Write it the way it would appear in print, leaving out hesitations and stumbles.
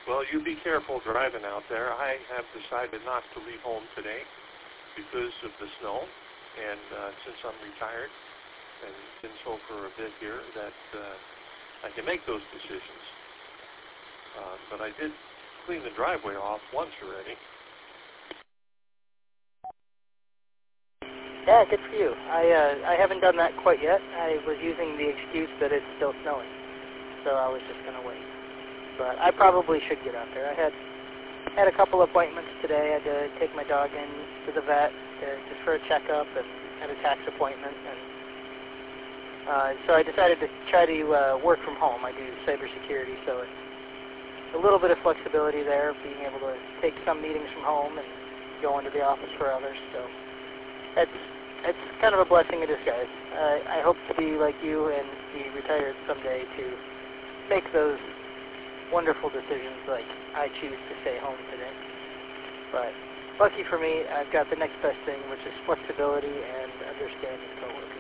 Well, you be careful driving out there. I have decided not to leave home today because of the snow, and since I'm retired and been so for a bit here, that I can make those decisions. But I did clean the driveway off once already. Yeah, good for you. I haven't done that quite yet. I was using the excuse that it's still snowing, so I was just going to wait. But I probably should get out there. I had a couple appointments today. I had to take my dog in to the vet just for a checkup and had a tax appointment. And so I decided to try to work from home. I do cybersecurity, so it's a little bit of flexibility there, being able to take some meetings from home and go into the office for others. So it's kind of a blessing in disguise. I hope to be like you and be retired someday to make those wonderful decisions like I choose to stay home today. But lucky for me, I've got the next best thing, which is flexibility and understanding coworkers.